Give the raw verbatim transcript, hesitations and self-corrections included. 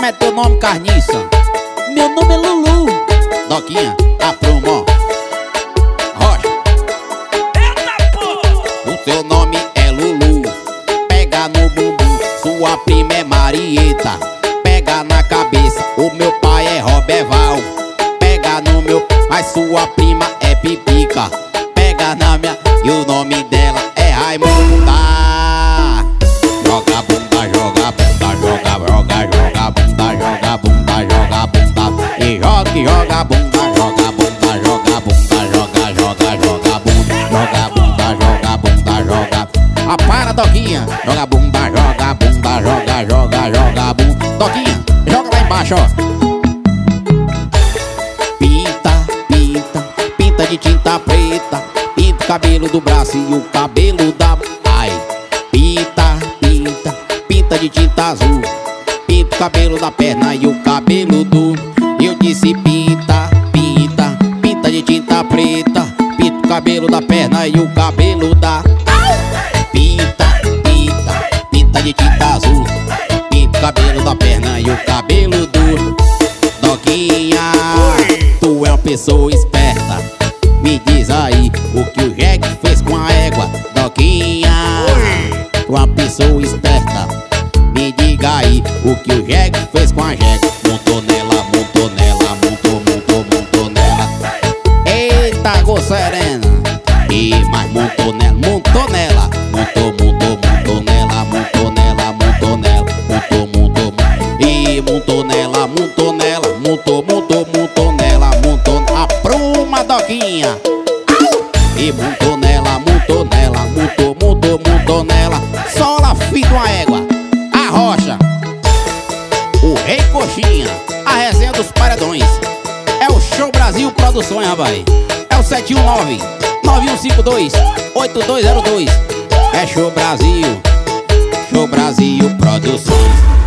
é teu nome, carniça? Meu nome é Lulu. Doquinha, apruma, ó. Rocha. Eita, pô! O teu nome é Lulu. Pega no bumbum. Sua prima é Marieta. Pega na cabeça. O meu pai é Roberval. Pega no meu... Mas sua prima é Pipica. Pega na minha... E o nome dela é Raimunda. Joga bunda, joga bunda, joga, joga, joga bunda, joga bunda, joga bunda. E joga, e joga bunda, joga bunda, joga bunda, joga, joga, joga bunda, joga bunda, joga bunda, joga. Ah, para, Doquinha. Joga bunda, joga bunda, joga, joga, joga bunda. Doquinha, joga lá embaixo, ó. Pinta, pinta, pinta de tinta preta. Pinta o cabelo do braço e o cabelo da... Ai, pinta, pinta, pinta de tinta azul. Pinta o cabelo da perna e o cabelo do... Eu disse pinta, pinta, pinta de tinta preta. Pinta o cabelo da perna e o cabelo da... Pinta, pinta, pinta de tinta azul. Pinta o cabelo da perna e o cabelo do... Doquinha, tu é uma pessoa esperta. Me diz aí o que o jegue fez com a égua. Doquinha, tu é uma pessoa esperta. Me diga aí o que o jegue fez com a jegue. Montou nela, montou nela, montou, montou, montou nela. Eita, go serena. E mais montou nela, montou nela. Montou, montou, montou nela, montou nela, montou nela. Montou, montou, e montou nela, montou nela. Montou, montou, montou nela, montou. Apruma, Doquinha. E montou nela, montou nela, montou, montou, montou nela. Sola, filho de uma égua. A Rocha, o Rei Coxinha, a resenha dos paredões. É o Show Brasil Produções, rapaz. É o sete um nove, nove um cinco dois, oito dois zero dois. É Show Brasil, Show Brasil Produções.